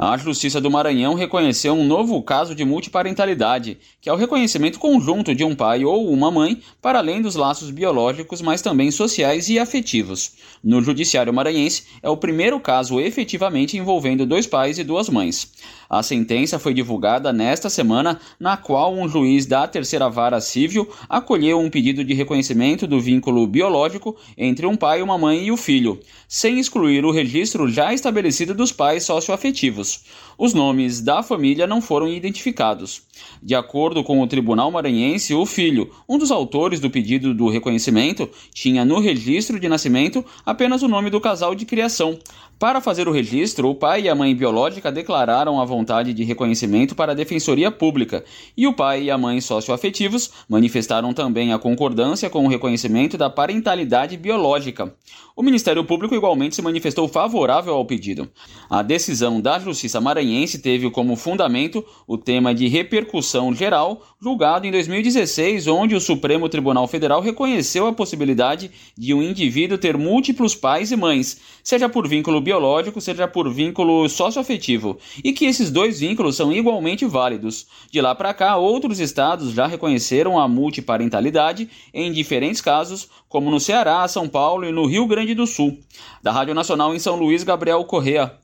A Justiça do Maranhão reconheceu um novo caso de multiparentalidade, que é o reconhecimento conjunto de um pai ou uma mãe, para além dos laços biológicos, mas também sociais e afetivos. No Judiciário Maranhense, é o primeiro caso efetivamente envolvendo 2 pais e 2 mães. A sentença foi divulgada nesta semana, na qual um juiz da 3ª Vara Cível acolheu um pedido de reconhecimento do vínculo biológico entre um pai, uma mãe e o filho, sem excluir o registro já estabelecido dos pais socioafetivos. Os nomes da família não foram identificados. De acordo com o Tribunal Maranhense, o filho, um dos autores do pedido do reconhecimento, tinha no registro de nascimento apenas o nome do casal de criação. Para fazer o registro, o pai e a mãe biológica declararam a vontade de reconhecimento para a Defensoria Pública, e o pai e a mãe socioafetivos manifestaram também a concordância com o reconhecimento da parentalidade biológica. O Ministério Público igualmente se manifestou favorável ao pedido. A decisão da Justiça Maranhense teve como fundamento o tema de repercussão geral, julgado em 2016, onde o Supremo Tribunal Federal reconheceu a possibilidade de um indivíduo ter múltiplos pais e mães, seja por vínculo biológico, seja por vínculo socioafetivo, e que esses 2 vínculos são igualmente válidos. De lá para cá, outros estados já reconheceram a multiparentalidade em diferentes casos, como no Ceará, São Paulo e no Rio Grande do Sul. Da Rádio Nacional em São Luís, Gabriel Correa.